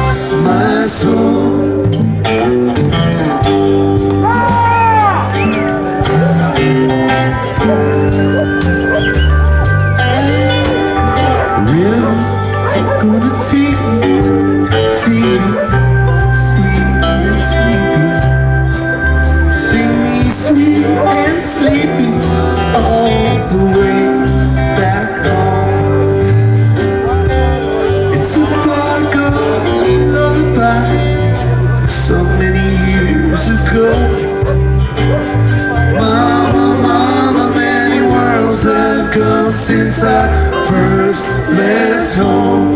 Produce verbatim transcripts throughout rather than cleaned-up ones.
my soul. River gonna take me, see me, sweet and sleepy. Sing me sweet and sleepy all the way back home. It's a far gone lullaby so many years ago. Mama, mama, many worlds have come since I first left home.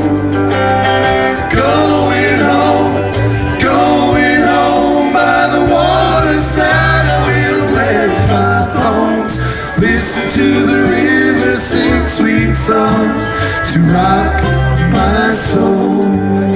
Going home, going home by the waterside, I will as my bones listen to the river sing sweet songs to rock my soul.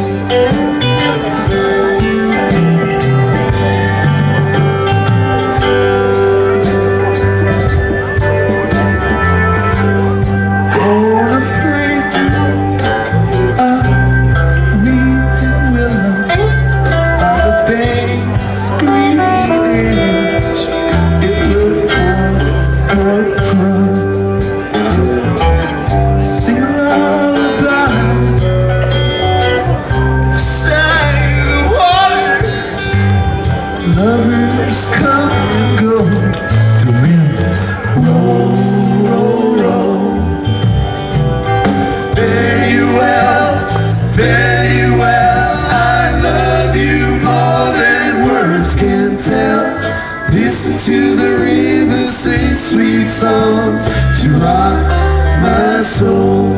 Lovers come and go, the river roll, roll, roll. Fare you well, fare you well, I love you more than words can tell. Listen to the river sing sweet songs to rock my soul.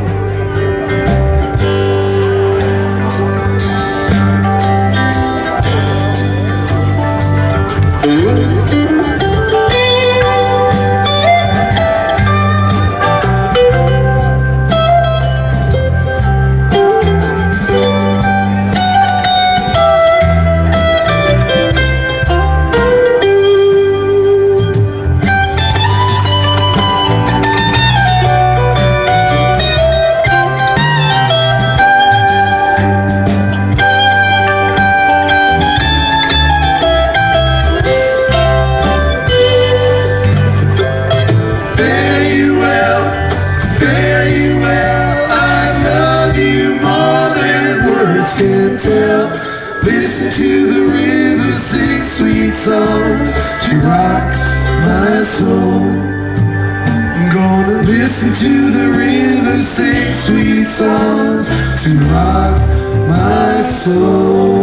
Can tell. Listen to the river sing sweet songs to rock my soul. I'm gonna listen to the river sing sweet songs to rock my soul.